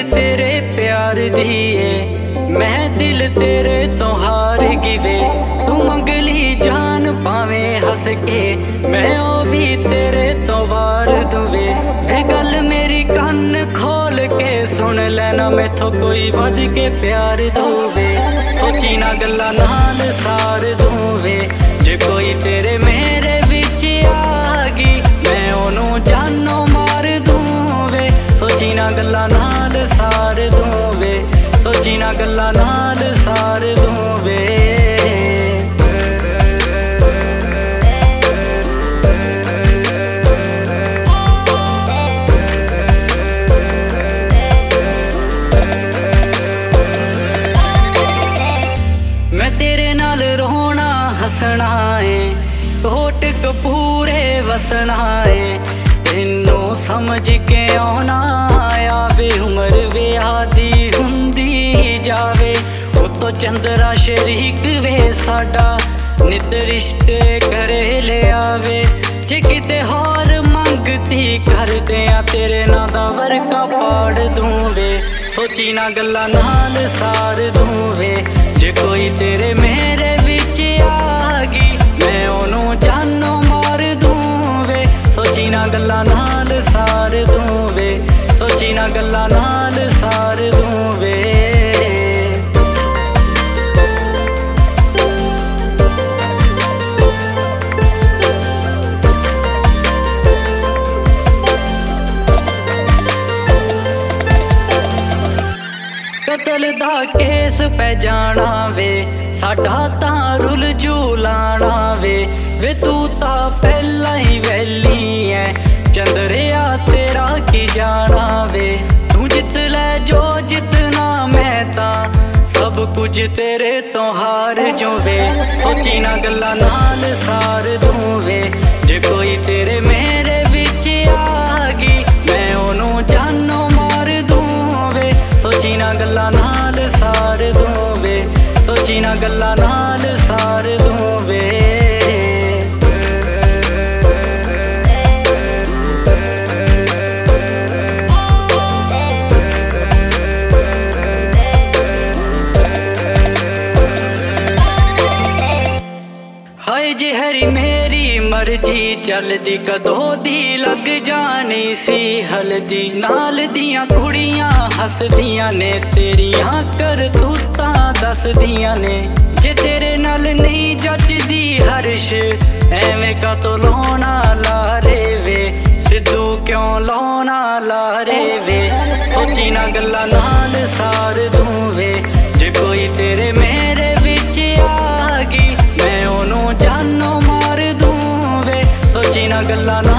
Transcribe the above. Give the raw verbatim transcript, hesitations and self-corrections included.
तेरे प्यार दी है, मैं दिल तेरे तो हार गई वे। तू मंगली जान पावे हस के, मैं ओ भी तेरे तो वार दूवे। वे गल मेरी कान खोल के सुन लेना, मैथों कोई वध के प्यार दूवे। सोची ना गल्ला नाल सार दूवे, जे कोई तेरे मेरे विच आ गई, मैं ओनू जानो मार दूवे। सोची ना गल्ला नाल सार दूवे, सोची ना गल्ला नाल सार दूवे। मैं तेरे नाल रोना हसना है, कोट कपूरे वसना है। तेनू समझ के आना आवे, उमर विआह दी हुंदी जावे। उतो चंद्रा शरीक वे साडा, नित रिश्ते करे ले आवे। जे किते होर मंगती कर दियां, तेरे नां दा वर्का पाड़ दूवे। सोची ना गल्ला नाल सार दूवे, जे कोई तेरे मेरे विच आ गई, मैं ओनू जानो मार दूवे। सोची ना गल्ला नाल सार दूवे, सोची ना गल्ला नाल सार दूवे। कतल दा केस पै जाना वे, साडा तां रुल जू लाना वे। वे तू तां पहला ही वैली है, चंद्रिया तेरा की जाना वे। तू जित ले जो जितना, मैं तां सब कुछ तेरे तो हार जोवे। सोची ना गल्ला नाल सार दूवे, जे कोई तेरे मेरे विच आ गई, मैं ओनू जानो मार दूवे। सोची ना गल्ला नाल सार दूवे, सोची ना गल्ला नाल सार दूवे। हाय जे हरी मेरी मर्जी चलदी, कदों दी लग जानी सी हल्दी। नाल दियां कुड़ियां हसदियां ने, तेरियां करतूतां दसदियां ने। जे तेरे नाल नहीं जचदी हर्ष, एवें का तो लौना लारे वे। सिद्धू क्यों लौना लारे वे। सोची ना गल्ला नाल सार दूवे, जे कोई तेरे मेरे विच आ गई, मैं ओनू जानो मार दूवे। सोची ना गल्ला